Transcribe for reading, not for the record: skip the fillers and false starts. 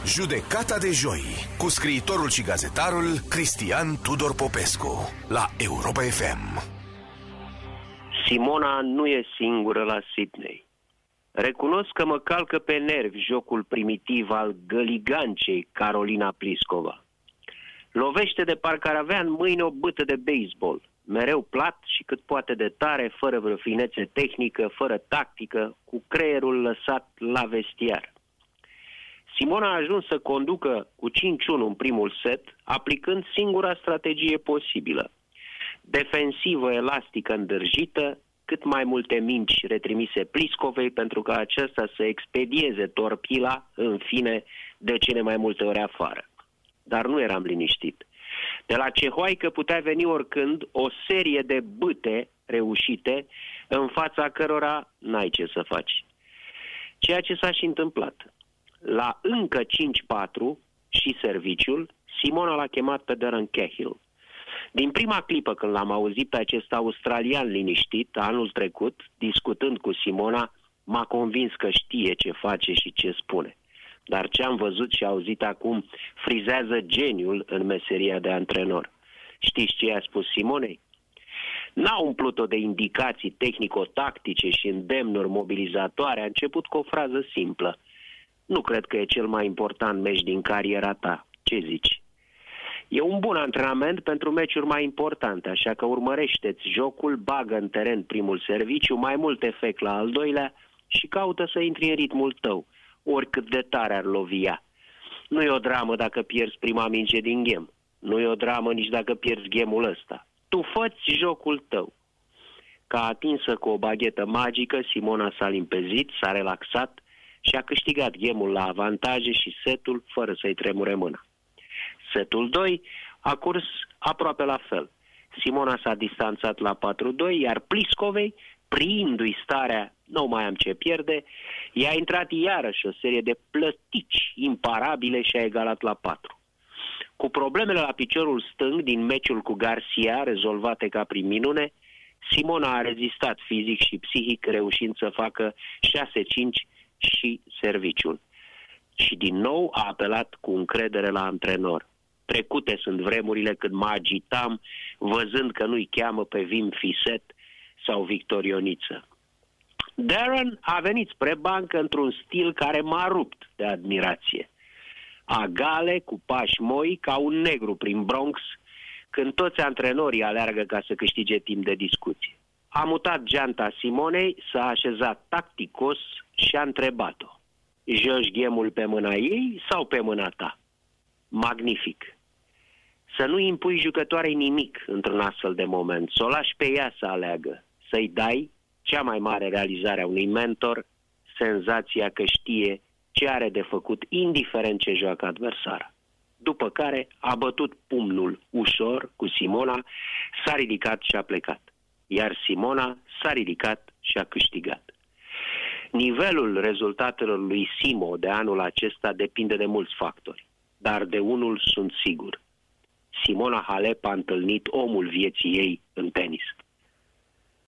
Judecata de joi, cu scriitorul și gazetarul Cristian Tudor Popescu, la Europa FM. Simona nu e singură la Sydney. Recunosc că mă calcă pe nervi jocul primitiv al găligancei Carolina Pliskova. Lovește de parcă ar avea în mâini o bâtă de baseball, mereu plat și cât poate de tare, fără vreo finețe tehnică, fără tactică, cu creierul lăsat la vestiar. Simona a ajuns să conducă cu 5-1 în primul set, aplicând singura strategie posibilă. Defensivă elastică îndârjită, cât mai multe minci retrimise Pliskovei pentru ca aceasta să expedieze torpila, în fine, de cele mai multe ori afară. Dar nu eram liniștit. De la cehoaică putea veni oricând o serie de bâte reușite, în fața cărora n-ai ce să faci. Ceea ce s-a și întâmplat. La încă 5-4 și serviciul, Simona l-a chemat pe Darren Cahill. Din prima clipă când l-am auzit pe acest australian liniștit, anul trecut, discutând cu Simona, m-a convins că știe ce face și ce spune. Dar ce am văzut și auzit acum frizează geniul în meseria de antrenor. Știți ce i-a spus Simonei? N-a umplut-o de indicații tehnico-tactice și îndemnuri mobilizatoare, a început cu o frază simplă. Nu cred că e cel mai important meci din cariera ta. Ce zici? E un bun antrenament pentru meciuri mai importante, așa că urmărește-ți jocul, bagă în teren primul serviciu, mai mult efect la al doilea și caută să intri în ritmul tău, oricât de tare ar lovi ea. Nu e o dramă dacă pierzi prima minge din game. Nu e o dramă nici dacă pierzi game-ul ăsta. Tu fă-ți jocul tău. Ca atinsă cu o baghetă magică, Simona s-a limpezit, s-a relaxat și a câștigat game-ul la avantaje și setul fără să-i tremure mâna. Setul 2 a curs aproape la fel. Simona s-a distanțat la 4-2, iar Pliskovei, priindu-i starea, nu mai am ce pierde, i-a intrat iarăși o serie de plătici imparabile și a egalat la 4. Cu problemele la piciorul stâng din meciul cu Garcia, rezolvate ca prin minune, Simona a rezistat fizic și psihic, reușind să facă 6-5 și serviciul. Și din nou a apelat cu încredere la antrenor. Trecute sunt vremurile când mă agitam văzând că nu-i cheamă pe Wim Fiset sau Victor Ioniță. Darren a venit spre bancă într-un stil care m-a rupt de admirație. Agale, cu pași moi, ca un negru prin Bronx, când toți antrenorii aleargă ca să câștige timp de discuție. A mutat geanta Simonei, s-a așezat tacticos și a întrebat-o. Joci ghemul pe mâna ei sau pe mâna ta? Magnific! Să nu impui jucătoarei nimic într-un astfel de moment, să o lași pe ea să aleagă, să-i dai cea mai mare realizare a unui mentor, senzația că știe ce are de făcut, indiferent ce joacă adversara. După care a bătut pumnul ușor cu Simona, s-a ridicat și a plecat. Iar Simona s-a ridicat și a câștigat. Nivelul rezultatelor lui Simo de anul acesta depinde de mulți factori, dar de unul sunt sigur. Simona Halep a întâlnit omul vieții ei în tenis.